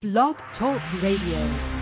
Blog Talk Radio.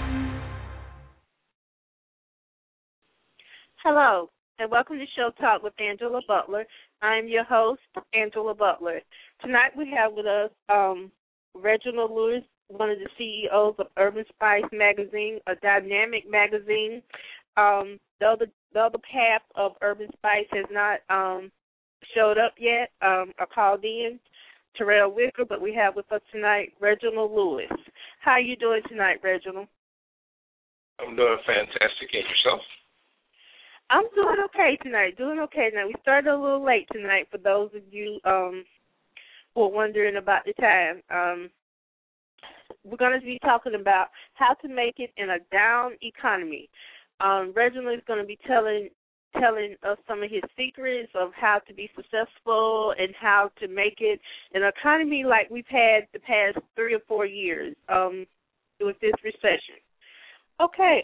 Hello, and welcome to Show Talk with Angela Butler. I'm your host, Angela Butler. Tonight we have with us Reginald Lewis, one of the CEOs of Urban Spice Magazine, a dynamic magazine. The other half of Urban Spice has not showed up yet or called in, Terrell Wicker, but we have with us tonight Reginald Lewis. How are you doing tonight, Reginald? I'm doing fantastic. And yourself? I'm doing okay tonight. We started a little late tonight for those of you who are wondering about the time. We're going to be talking about how to make it in a down economy. Reginald is going to be telling us some of his secrets of how to be successful and how to make it in an economy like we've had the past 3 or 4 years with this recession. Okay,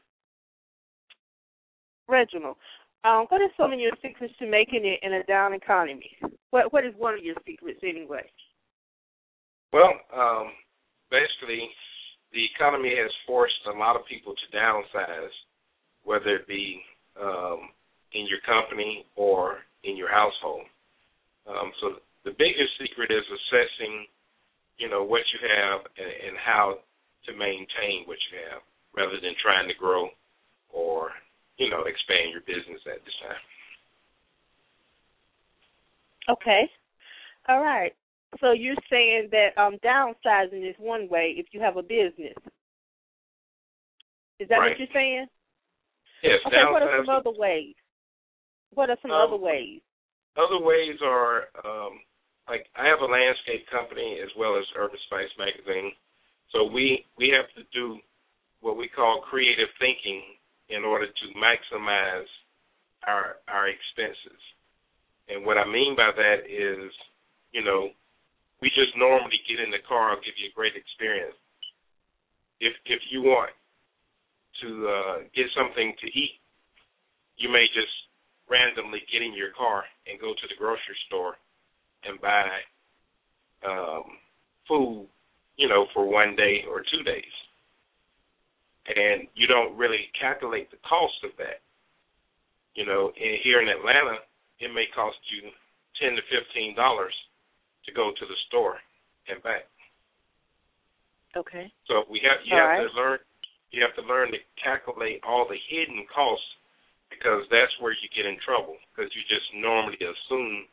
Reginald, what are some of your secrets to making it in a down economy? What is one of your secrets anyway? Well, basically, the economy has forced a lot of people to downsize, whether it be in your company or in your household. So the biggest secret is assessing, what you have and how to maintain what you have, rather than trying to grow or, expand your business at this time. Okay. All right. So you're saying that downsizing is one way if you have a business. Is that right. what you're saying? Yes. Okay, what are some other ways? Other ways? Other ways are, like I have a landscape company as well as Urban Spice Magazine. So we have to do what we call creative thinking in order to maximize our expenses. And what I mean by that is, we just normally get in the car and give you a great experience. If you want to get something to eat, you may just randomly get in your car and go to the grocery store and buy food, for 1 day or 2 days. And you don't really calculate the cost of that. Here in Atlanta, it may cost you $10 to $15 to go to the store and back. Okay. So you have to learn to calculate all the hidden costs, because that's where you get in trouble, because you just normally assume,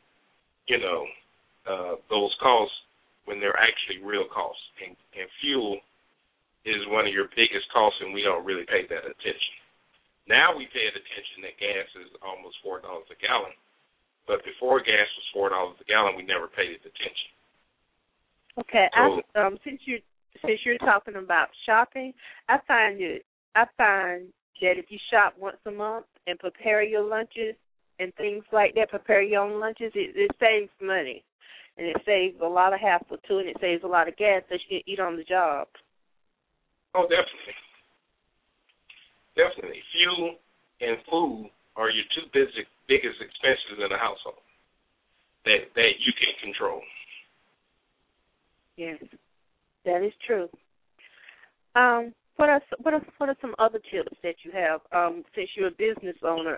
those costs when they're actually real costs. And fuel is one of your biggest costs, and we don't really pay that attention. Now we pay attention that gas is almost $4 a gallon, but before gas was $4 a gallon, we never paid it attention. Okay. So, since you're talking about shopping, I find that if you shop once a month and prepare your lunches and things like that, prepare your own lunches, it saves money. And it saves a lot of hassle, too, and it saves a lot of gas that you can eat on the job. Oh, definitely. Definitely. Fuel and food are your two biggest expenses in a household that you can control. Yes, that is true. What are some other tips that you have since you're a business owner?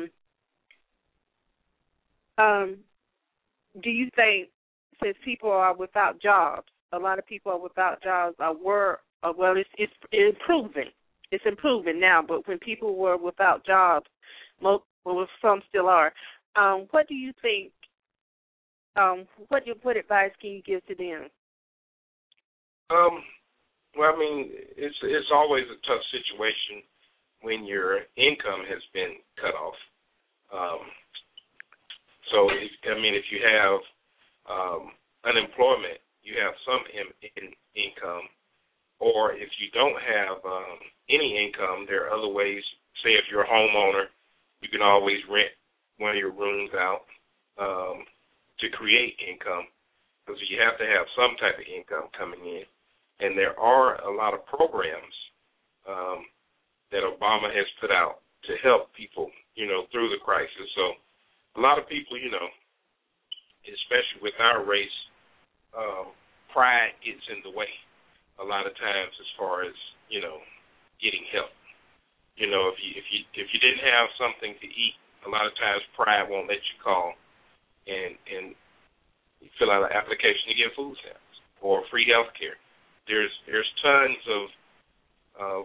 Do you think, since people are without jobs, a lot of people are without jobs, it's improving. It's improving now, but when people were without jobs, some still are. What do you think? What advice can you give to them? Well, it's always a tough situation when your income has been cut off. So, if you have unemployment, you have some income, or if you don't have any income, there are other ways. Say if you're a homeowner, you can always rent one of your rooms out to create income, because you have to have some type of income coming in. And there are a lot of programs that Obama has put out to help people, through the crisis. So a lot of people, especially with our race, pride gets in the way a lot of times as far as, getting help. If you didn't have something to eat, a lot of times pride won't let you call and you fill out an application to get food stamps or free health care. There's tons of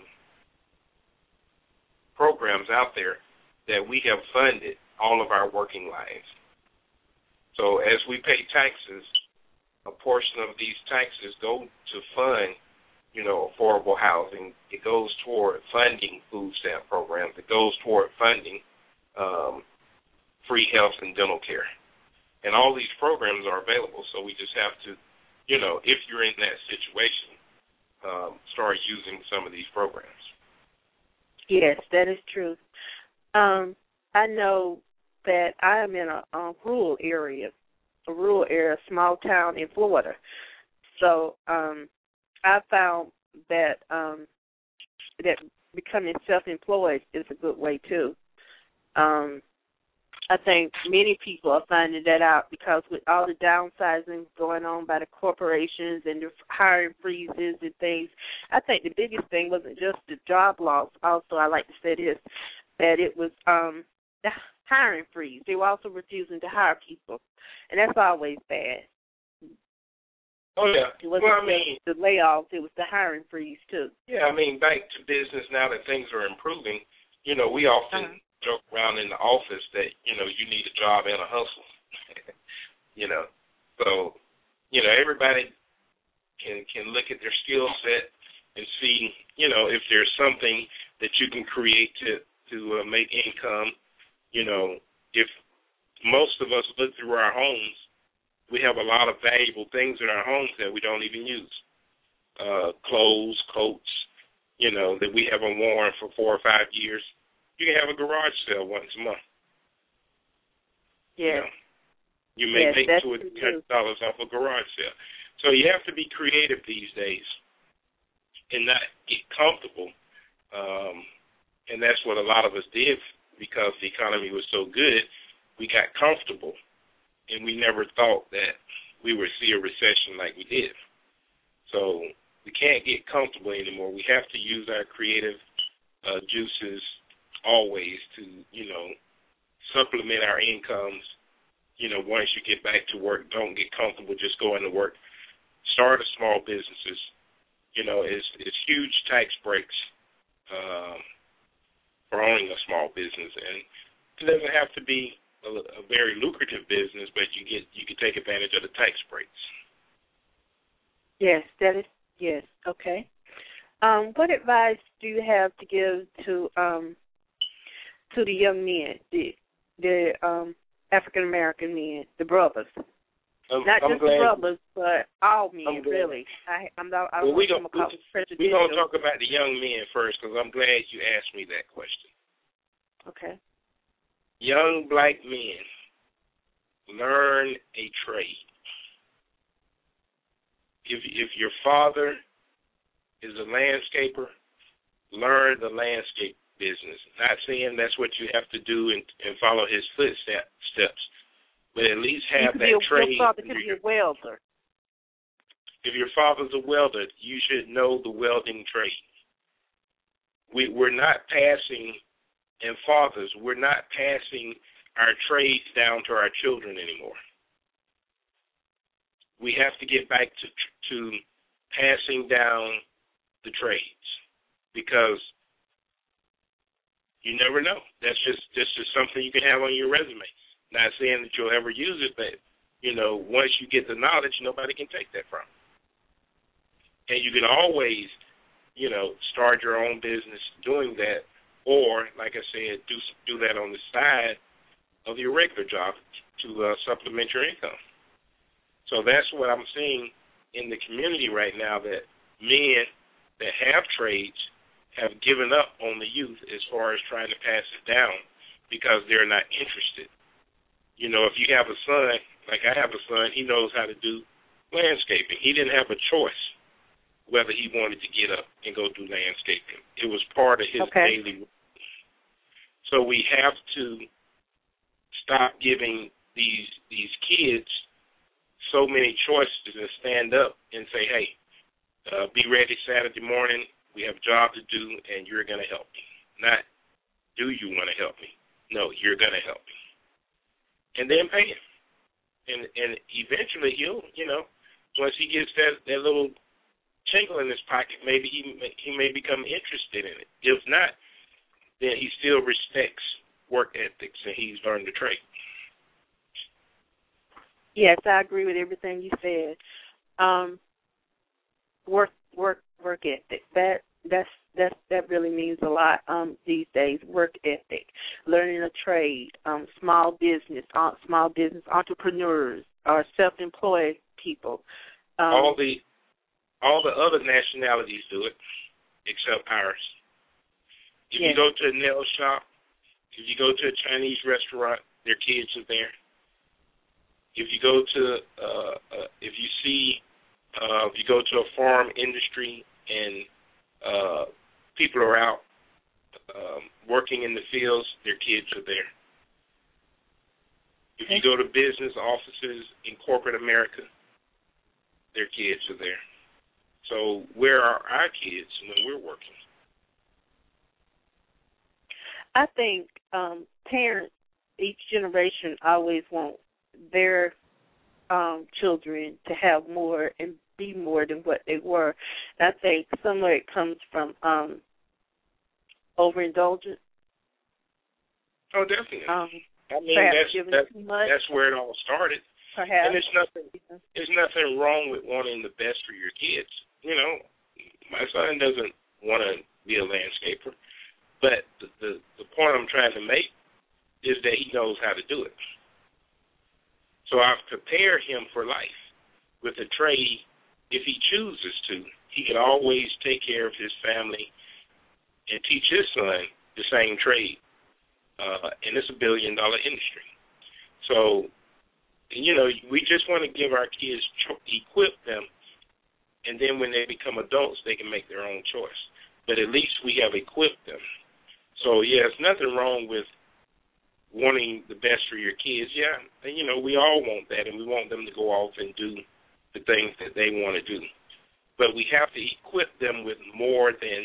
programs out there that we have funded all of our working lives. So as we pay taxes, a portion of these taxes go to fund, affordable housing. It goes toward funding food stamp programs. It goes toward funding free health and dental care. And all these programs are available, so we just have to, if you're in that situation, start using some of these programs. Yes, that is true. I know that I am in a rural area, small town in Florida. So I found that that becoming self-employed is a good way too. I think many people are finding that out because with all the downsizing going on by the corporations and the hiring freezes and things, I think the biggest thing wasn't just the job loss. Also, I like to say this, that it was the hiring freeze. They were also refusing to hire people, and that's always bad. Oh, yeah. It wasn't the layoffs, it was the hiring freeze, too. Yeah, back to business now that things are improving, we often joke around in the office that, you need a job and a hustle. So, everybody can look at their skill set and see, if there's something that you can create to make income. If most of us look through our homes, we have a lot of valuable things in our homes that we don't even use. Clothes, coats, that we haven't worn for 4 or 5 years. You can have a garage sale once a month. Yeah. You may make $200 off a garage sale. So you have to be creative these days and not get comfortable. And that's what a lot of us did because the economy was so good. We got comfortable, and we never thought that we would see a recession like we did. So we can't get comfortable anymore. We have to use our creative juices always to, supplement our incomes. Once you get back to work, don't get comfortable just going to work. Start a small businesses. It's huge tax breaks for owning a small business, and it doesn't have to be a very lucrative business, but you can take advantage of the tax breaks. Yes, yes. Okay. What advice do you have to give to the young men, the African American men, the brothers? Not just the brothers, but all men, really. We don't talk about the young men first because I'm glad you asked me that question. Okay. Young black men, learn a trade. If your father is a landscaper, learn the landscape business. Not saying that's what you have to do and follow his footsteps, but at least have that trade. Your father could be a welder. If your father's a welder, you should know the welding trade. We're not passing, and fathers, we're not passing our trades down to our children anymore. We have to get back to passing down the trades because you never know. That's just something you can have on your resume. Not saying that you'll ever use it, but, once you get the knowledge, nobody can take that from you. And you can always, start your own business doing that, or, like I said, do that on the side of your regular job to supplement your income. So that's what I'm seeing in the community right now, that men that have trades have given up on the youth as far as trying to pass it down because they're not interested. If you have a son, like I have a son, he knows how to do landscaping. He didn't have a choice whether he wanted to get up and go do landscaping. It was part of his daily routine. So we have to stop giving these kids so many choices and stand up and say, hey, be ready Saturday morning. We have a job to do, and you're going to help me. Not, do you want to help me? No, you're going to help me. And then pay him. And eventually he'll, once he gets that little tinkle in his pocket, maybe he may become interested in it. If not, then he still respects work ethics and he's learned the trade. Yes, I agree with everything you said. Work ethic. That really means a lot these days. Work ethic, learning a trade, small business entrepreneurs or self-employed people. All the other nationalities do it, except ours. If you go to a nail shop, if you go to a Chinese restaurant, their kids are there. If you go to, if you go to a farm industry and people are out working in the fields, their kids are there. If you go to business offices in corporate America, their kids are there. So where are our kids when we're working? I think parents, each generation, always want their children to have more and be more than what they were. And I think some of it comes from overindulgence. Oh, definitely. I mean, that's where it all started. Perhaps. And there's nothing wrong with wanting the best for your kids. My son doesn't want to be a landscaper, but the point I'm trying to make is that he knows how to do it. So I've prepared him for life with a trade. If he chooses to, he can always take care of his family and teach his son the same trade. And it's $1 billion industry. So, we just want to give our kids, equip them, and then when they become adults, they can make their own choice. But at least we have equipped them. So, there's nothing wrong with wanting the best for your kids. Yeah, and, we all want that, and we want them to go off and do the things that they want to do. But we have to equip them with more than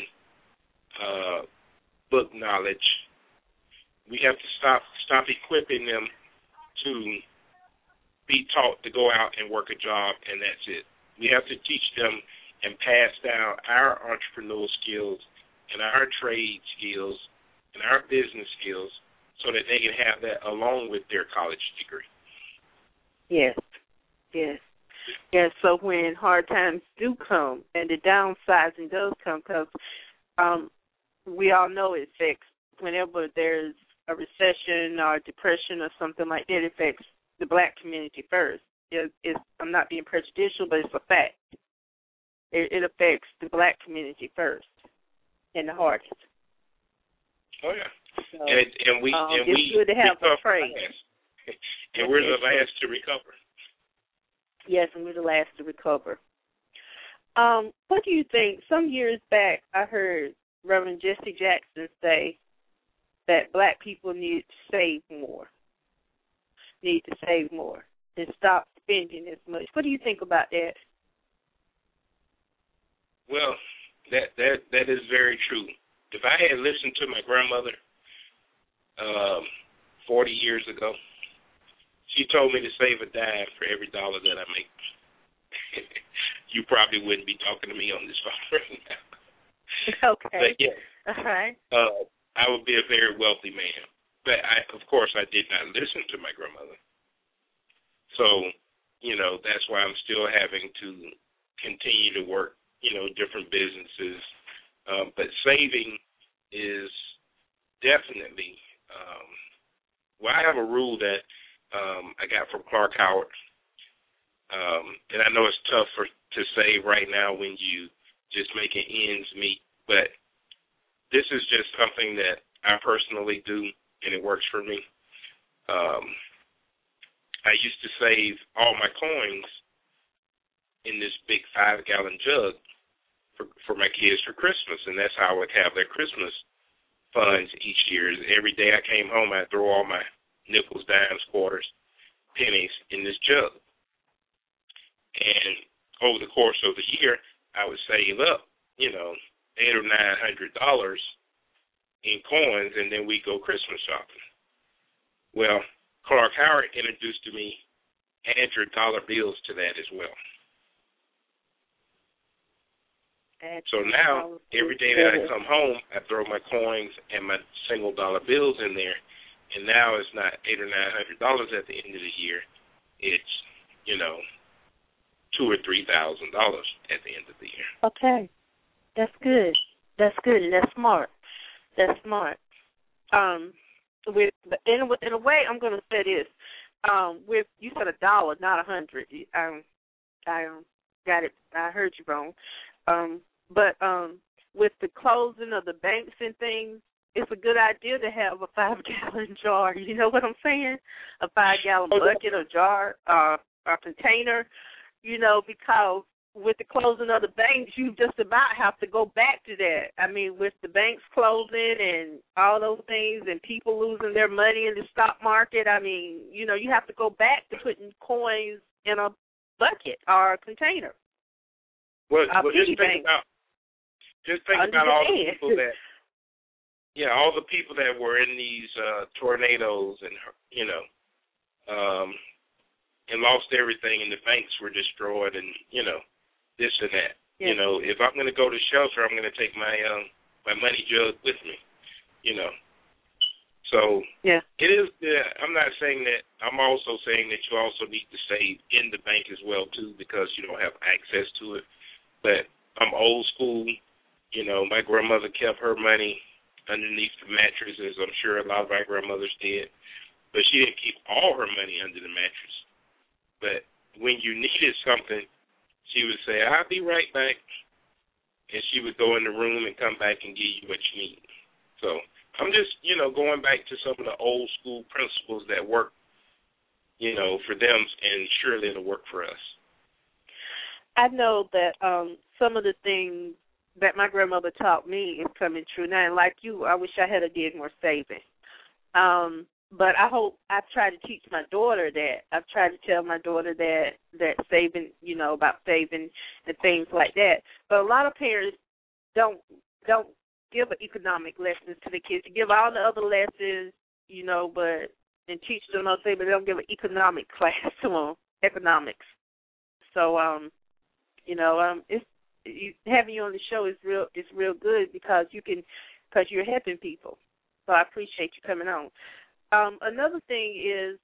book knowledge. We have to stop equipping them to be taught to go out and work a job, and that's it. We have to teach them and pass down our entrepreneurial skills and our trade skills and our business skills so that they can have that along with their college degree. Yes. So when hard times do come and the downsizing does come, because we all know it affects, whenever there's a recession or depression or something like that, it affects the black community first. I'm not being prejudicial, but it's a fact. It affects the black community first and the hardest. Oh, yeah. So, and we it's good to have a trade. And we're the last to recover. Yes, and we're the last to recover. What do you think? Some years back, I heard Reverend Jesse Jackson say that black people need to save more and stop spending as much. What do you think about that? Well, that is very true. If I had listened to my grandmother 40 years ago, she told me to save a dime for every dollar that I make. You probably wouldn't be talking to me on this phone right now. Okay. But yeah, all right. I would be a very wealthy man. But of course, I did not listen to my grandmother. So, that's why I'm still having to continue to work, different businesses. But saving is definitely, I have a rule that I got from Clark Howard. And I know it's tough to save right now when you just making ends meet, but this is just something that I personally do, and it works for me. I used to save all my coins in this big 5-gallon jug for my kids for Christmas, and that's how I would have their Christmas funds each year. Every day I came home, I'd throw all my nickels, dimes, quarters, pennies in this jug. And over the course of the year, I would save up, $800 or $900 in coins, and then we go Christmas shopping. Well, Clark Howard introduced to me, add your dollar bills to that as well. So now, every day that I come home, I throw my coins and my single dollar bills in there, and now it's not $800 or $900 at the end of the year. It's, $2,000 or $3,000 at the end of the year. Okay, that's good. That's good, and that's smart. That's smart. In a way, I'm going to say this. With you said $1, not $100. I got it. I heard you wrong. But with the closing of the banks and things, it's a good idea to have a 5-gallon jar. You know what I'm saying? A 5-gallon bucket or jar, or container. Because with the closing of the banks, you just about have to go back to that. I mean, with the banks closing and all those things and people losing their money in the stock market, I mean, you have to go back to putting coins in a bucket or a container. Well, just think about all the people all the people that were in these tornadoes and, and lost everything, and the banks were destroyed, and this and that. Yeah. If I'm going to go to shelter, I'm going to take my money jug with me. So it is. I'm not saying that. I'm also saying that you also need to save in the bank as well too, because you don't have access to it. But I'm old school. My grandmother kept her money underneath the mattress, as I'm sure a lot of our grandmothers did. But she didn't keep all her money under the mattress. But when you needed something, she would say, "I'll be right back." And she would go in the room and come back and give you what you need. So I'm just, going back to some of the old school principles that work, for them, and surely it'll work for us. I know that some of the things that my grandmother taught me is coming true now. And like you, I wish I had did more saving. But I've tried to teach my daughter that. I've tried to tell my daughter that saving, about saving and things like that. But a lot of parents don't give economic lessons to the kids. They give all the other lessons, and teach them how to save, but they don't give an economic class to them, economics. So, having you on the show is real good because you're helping people. So I appreciate you coming on. Another thing is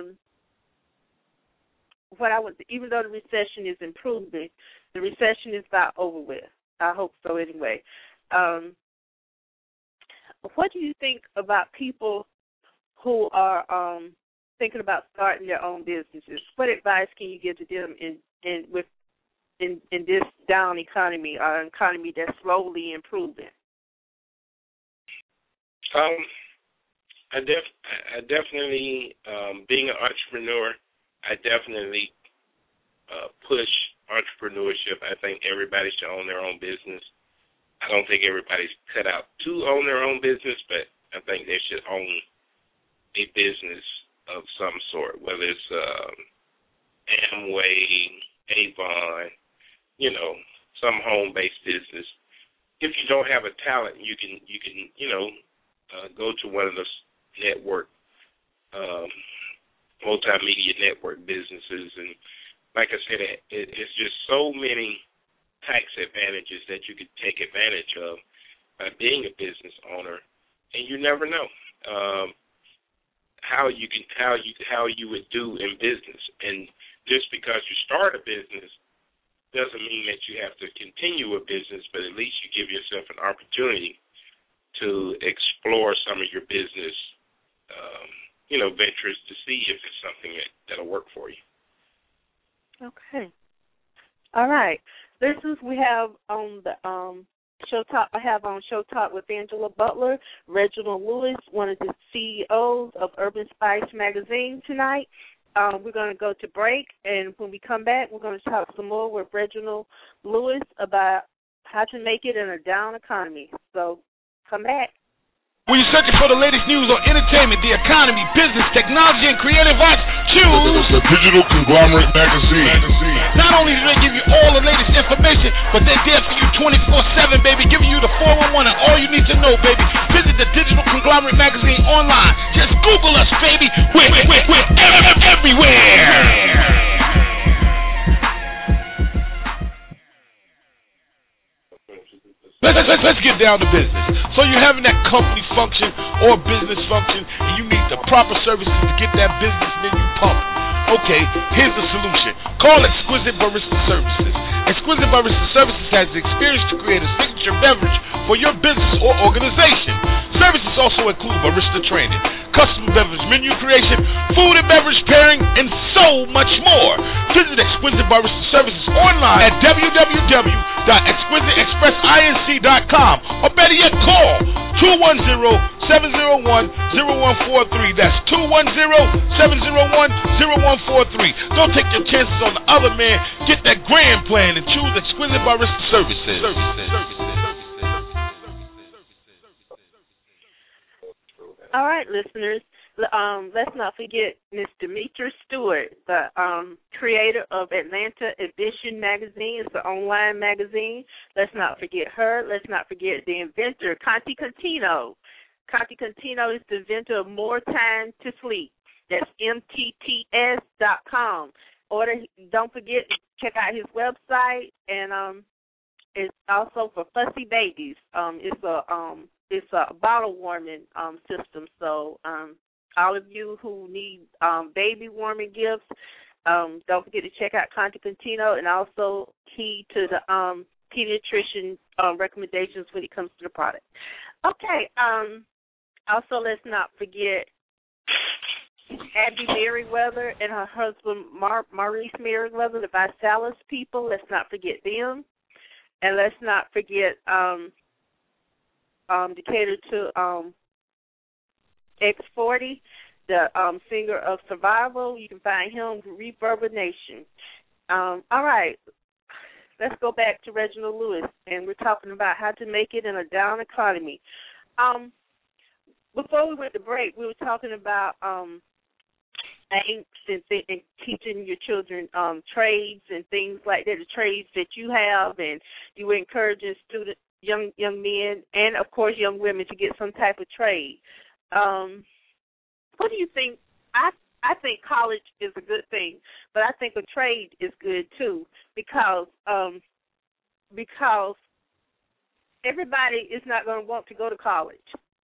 even though the recession is improving, the recession is not over with. I hope so anyway. What do you think about people who are thinking about starting their own businesses? What advice can you give to them in this down economy, or an economy that's slowly improving? I definitely, being an entrepreneur, I definitely push entrepreneurship. I think everybody should own their own business. I don't think everybody's cut out to own their own business, but I think they should own a business of some sort, whether it's Amway, Avon, some home-based business. If you don't have a talent, you can go to one of those network, multimedia network businesses, and like I said, it's just so many tax advantages that you could take advantage of by being a business owner, and you never know how you would do in business. And just because you start a business doesn't mean that you have to continue a business, but at least you give yourself an opportunity to explore some of your business, ventures to see if it's something that'll work for you. Okay. All right. We have on the Show Talk. I have on Show Talk with Angela Butler, Reginald Lewis, one of the CEOs of Urban Spice Magazine tonight. We're going to go to break, and when we come back, we're going to talk some more with Reginald Lewis about how to make it in a down economy. So come back. When you're searching for the latest news on entertainment, the economy, business, technology, and creative arts, choose the Digital Conglomerate Magazine. Not only do they give you all the latest information, but they're there for you 24/7, baby, giving you the 411 and all you need to know, baby. Visit the Digital Conglomerate Magazine online. Just Google us, baby. We're everywhere. Let's get down to business. So you're having that company function or business function, and you need the proper services to get that business menu pumping. Okay, here's the solution. Call Exquisite Barista Services. Exquisite Barista Services has the experience to create a signature beverage for your business or organization. Services also include barista training, custom beverage menu creation, food and beverage pairing, and so much more. Visit Exquisite Barista Services online at www.exquisiteexpressinc.com or better yet, call 210-701-0143. That's 210-701-0143. Don't take your chances on the other man. Get that grand plan and choose Exquisite Barista Services. All right, listeners. Let's not forget Ms. Demetra Stewart, the creator of Atlanta Edition magazine. It's an online magazine. Let's not forget her. Let's not forget the inventor, Conti Contino. Conti Contino is the inventor of More Time to Sleep. That's MTTS.com. Don't forget to check out his website, and it's also for fussy babies. It's a bottle warming system. So all of you who need baby warming gifts, don't forget to check out Conti Contino, and also key to the pediatrician recommendations when it comes to the product. Okay. Also, let's not forget Abby Merriweather and her husband Maurice Merriweather, the ViSalus people. Let's not forget them, and let's not forget Decatur to X40, the singer of Survival. You can find him Reverbination. All right, let's go back to Reginald Lewis, and we're talking about how to make it in a down economy. Before we went to break, we were talking about angst and teaching your children trades and things like that, the trades that you have, and you were encouraging students, young men, and of course young women to get some type of trade. What do you think? I think college is a good thing, but I think a trade is good too, because everybody is not going to want to go to college.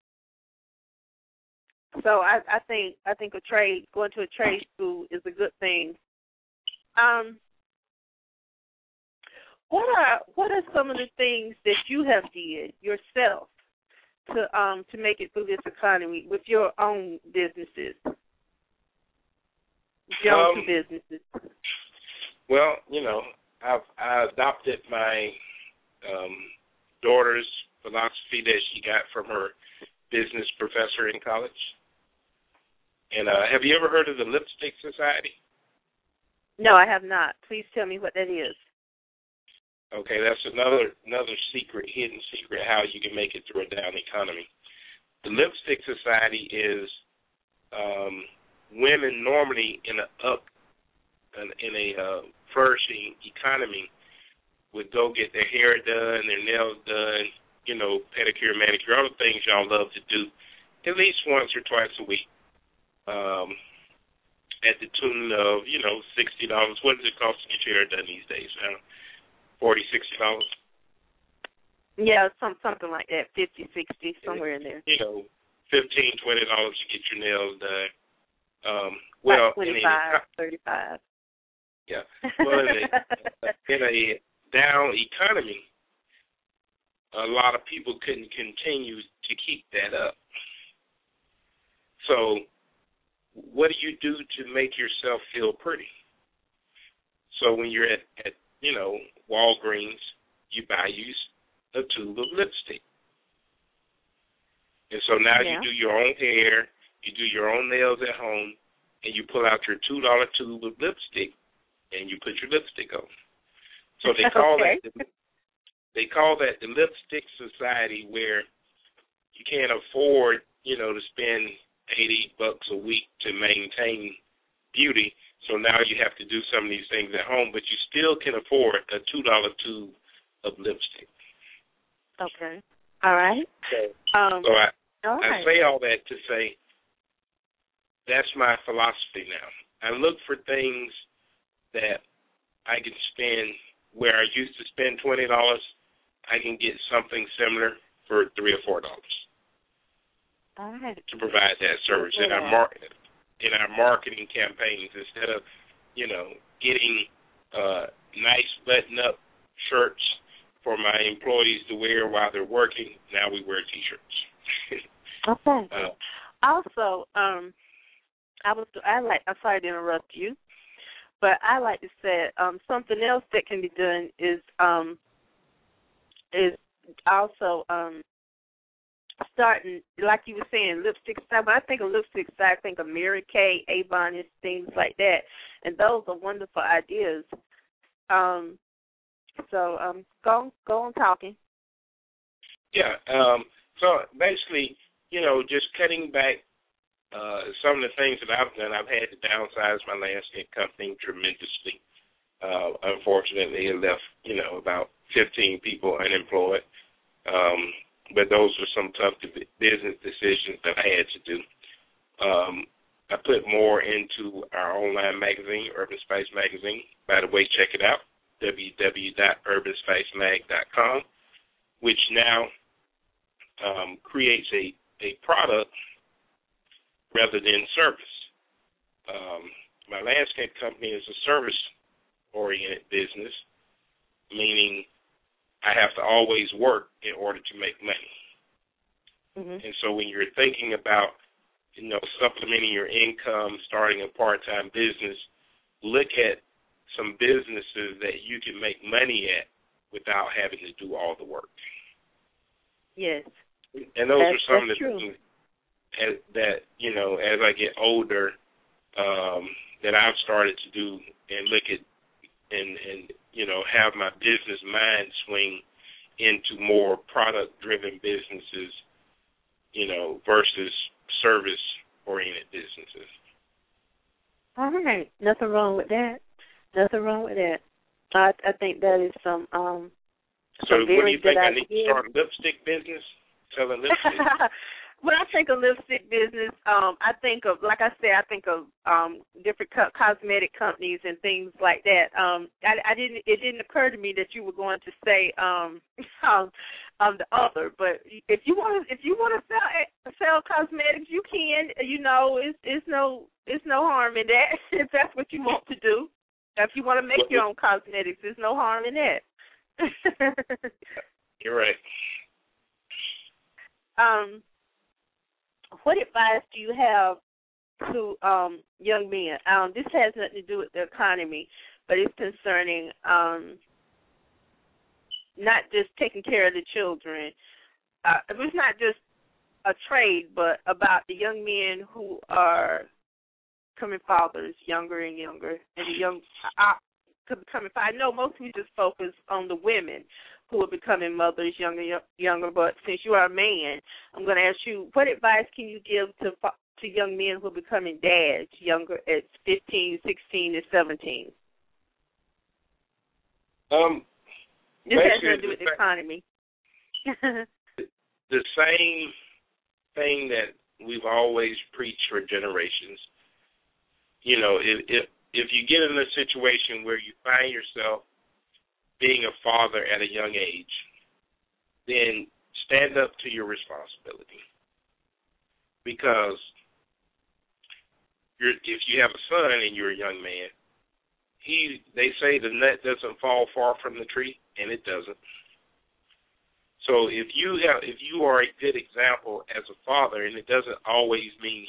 So I think going to a trade school is a good thing. What are some of the things that you have did yourself to make it through this economy with your own businesses? Your own two businesses. Well, I adopted my daughter's philosophy that she got from her business professor in college. And have you ever heard of the Lipstick Society? No, I have not. Please tell me what that is. Okay, that's another hidden secret how you can make it through a down economy. The Lipstick Society is women normally in a flourishing economy would go get their hair done, their nails done, pedicure, manicure, all the things y'all love to do at least once or twice a week. At the tune of, $60. What does it cost to get your hair done these days? $40, $60? Yeah, something like that, 50, 60, somewhere in there. $15, $20 to get your nails done. Well, like 25, 35. Yeah. Well, in a down economy, a lot of people couldn't continue to keep that up. So what do you do to make yourself feel pretty? So when you're at Walgreens, you buy a tube of lipstick. And so now you do your own hair, you do your own nails at home, and you pull out your $2 tube of lipstick, and you put your lipstick on. So they call that the Lipstick Society, where you can't afford, to spend $80 a week to maintain beauty. So now you have to do some of these things at home, but you still can afford a $2 tube of lipstick. Okay. All right. I say all that to say that's my philosophy now. I look for things that I can spend where I used to spend $20, I can get something similar for $3 or $4. All right. To provide that service in our marketing campaigns, instead of, getting nice button-up shirts for my employees to wear while they're working. Now we wear T-shirts. Okay. Also, I'm sorry to interrupt you, but I like to say something else that can be done is also starting, like you were saying, lipstick style. When I think of lipstick style, I think of Mary Kay, Avon, and things like that, and those are wonderful ideas. Go on talking. Yeah. So basically, just cutting back some of the things that I've done. I've had to downsize my landscape company tremendously. Unfortunately, it left, about 15 people unemployed. But those were some tough business decisions that I had to do. I put more into our online magazine, Urban Spice Magazine. By the way, check it out, www.urbanspicemag.com, which now creates a product rather than service. My landscape company is a service-oriented business, meaning I have to always work in order to make money. Mm-hmm. And so when you're thinking about, supplementing your income, starting a part-time business, look at some businesses that you can make money at without having to do all the work. Yes. And those are some of the things that, as I get older, that I've started to do and look at and have my business mind swing into more product-driven businesses, versus service-oriented businesses. All right. Nothing wrong with that. I think that is some So what do you think? I need to start a lipstick business? Selling lipstick? When I think of lipstick business, I think of, like I said, different cosmetic companies and things like that. It didn't occur to me that you were going to say the other. But if you want to sell cosmetics, you can. It's no harm in that if that's what you want to do. If you want to make your own cosmetics, there's no harm in that. You're right. What advice do you have to young men? This has nothing to do with the economy, but it's concerning not just taking care of the children. It's not just a trade, but about the young men who are becoming fathers, younger and younger, and the young becoming fathers. I know most of you just focus on the women who are becoming mothers, younger. But since you are a man, I'm going to ask you, what advice can you give to young men who are becoming dads, younger at 15, 16, and 17? This has nothing to do with the economy. The same thing that we've always preached for generations. If you get in a situation where you find yourself being a father at a young age, then stand up to your responsibility. Because if you have a son and you're a young man, they say the nut doesn't fall far from the tree, and it doesn't. So if you are a good example as a father, and it doesn't always mean,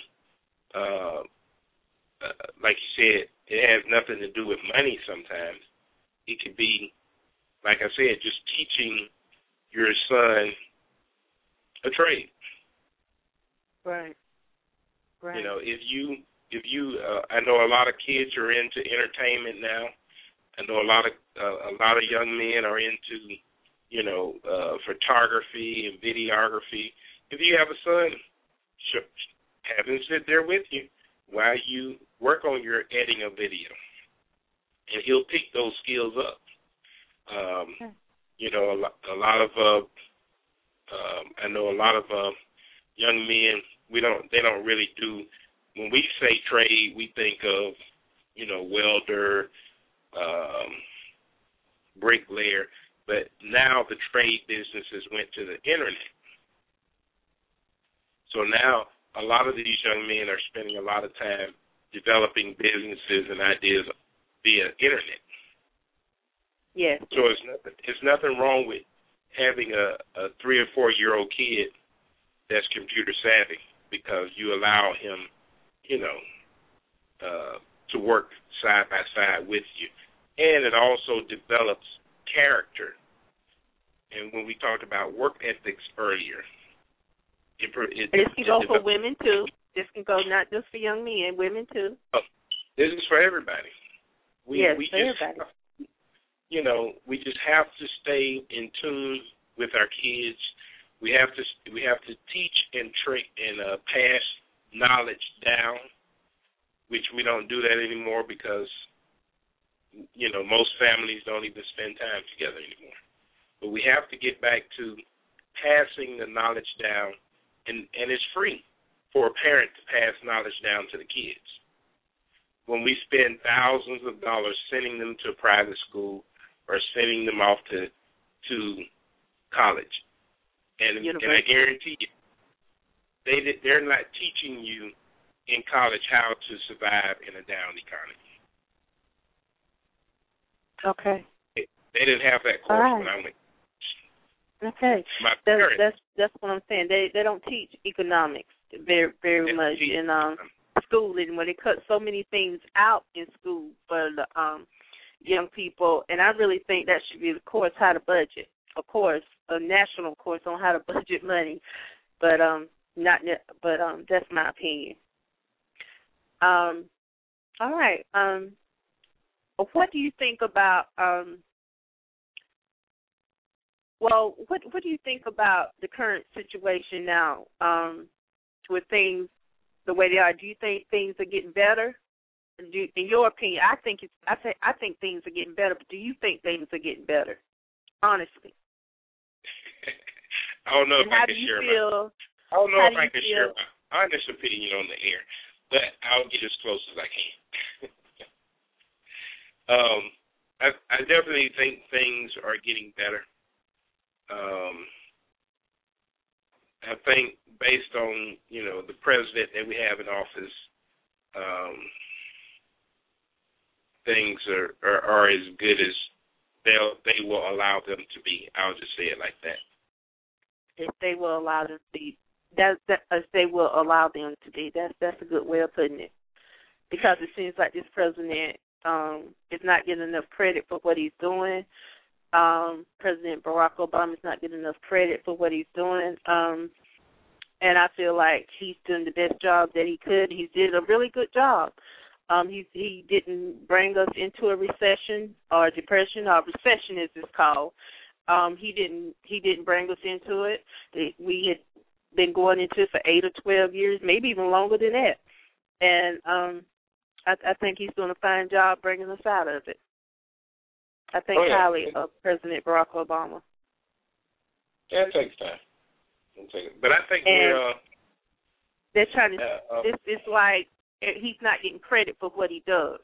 like you said, it has nothing to do with money sometimes. It could be, like I said, just teaching your son a trade. Right. If you, I know a lot of kids are into entertainment now. I know a lot of young men are into, photography and videography. if you have a son, have him sit there with you while you work on your editing of video, and he'll pick those skills up. You know, a lot of I know a lot of young men. They don't really do. When we say trade, we think of, you know, welder, bricklayer. But now the trade businesses went to the internet. So now a lot of these young men are spending a lot of time developing businesses and ideas via internet. Yes. So it's nothing wrong with having a 3 or 4 year old kid that's computer savvy, because you allow him, you know, to work side by side with you, and it also develops character. And when we talked about work ethics earlier, this can go for women too. This can go not just for young men, women too. Oh, this is for everybody. Yes, for everybody. You know, we just have to stay in tune with our kids. We have to teach and pass knowledge down, which we don't do that anymore because, you know, most families don't even spend time together anymore. But we have to get back to passing the knowledge down, and it's free for a parent to pass knowledge down to the kids. When we spend thousands of dollars sending them to private school or sending them off to college, and I guarantee you, they're not teaching you in college how to survive in a down economy. Okay. They didn't have that course when I went. Okay. That's what I'm saying. They don't teach economics very much in school, and when they cut so many things out in school for the young people, and I really think that should be the course, how to budget. Of course, a national course on how to budget money, but that's my opinion. All right. What do you think about what do you think about the current situation now with things the way they are? Do you think things are getting better? In your opinion, I think things are getting better, but do you think things are getting better? Honestly. I don't know if I can share my honest opinion on the air, but I'll get as close as I can. I definitely think things are getting better. I think based on, you know, the president that we have in office, things are as good as they will allow them to be. I'll just say it like that. If they will allow them to be, as they will allow them to be. That's a good way of putting it. Because it seems like this president is not getting enough credit for what he's doing. President Barack Obama is not getting enough credit for what he's doing. And I feel like he's doing the best job that he could. He did a really good job. He didn't bring us into a recession or depression, or recession as it's called. He didn't bring us into it. We had been going into it for 8 or 12 years, maybe even longer than that. And I think he's doing a fine job bringing us out of it. I think highly of President Barack Obama. Yeah, it takes time. But I think they're trying to. It's like he's not getting credit for what he does.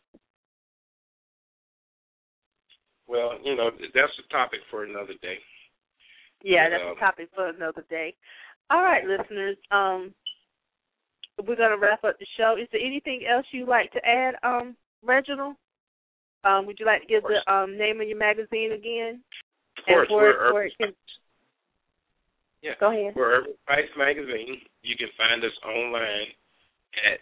Well, you know, that's a topic for another day. Yeah, that's a topic for another day. All right, listeners. We're going to wrap up the show. Is there anything else you'd like to add, Reginald? Would you like to give the name of your magazine again? Of course. Go ahead. We're Urban Spice Magazine. You can find us online at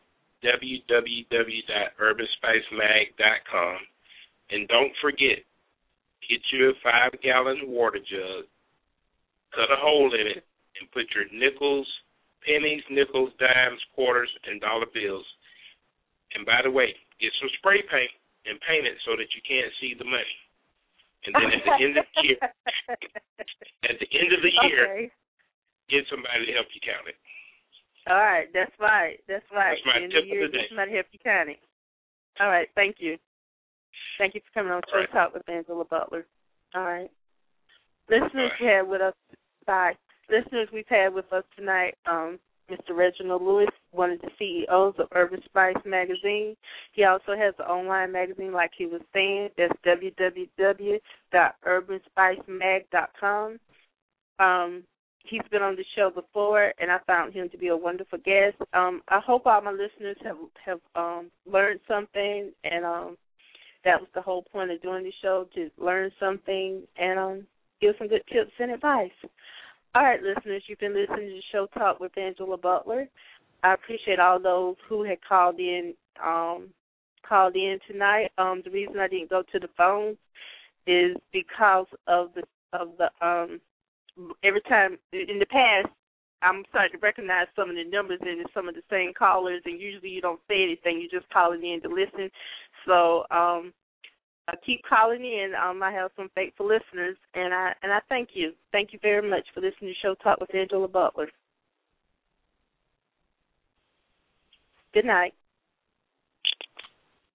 www.urbanspicemag.com. And don't forget, get you a 5-gallon water jug, cut a hole in it, and put your nickels, pennies, nickels, dimes, quarters, and dollar bills. And by the way, get some spray paint and paint it so that you can't see the money. And then at the end of the year, get somebody to help you count it. All right, that's right. That's right. That's my tip of the day. Get somebody to help you count it. All right, thank you. Thank you for coming on Show Talk with Angela Butler. All right. Listeners, we've had with us tonight, Mr. Reginald Lewis, one of the CEOs of Urban Spice Magazine. He also has an online magazine, like he was saying. That's www.urbanspicemag.com. He's been on the show before, and I found him to be a wonderful guest. I hope all my listeners have learned something, and that was the whole point of doing the show, to learn something and give some good tips and advice. All right, listeners, you've been listening to Show Talk with Angela Butler. I appreciate all those who had called in tonight. The reason I didn't go to the phone is because of the every time in the past, I'm starting to recognize some of the numbers and some of the same callers, and usually you don't say anything, you're just calling in to listen. So I keep calling in. I have some faithful listeners, and I thank you. Thank you very much for listening to Show Talk with Angela Butler. Good night.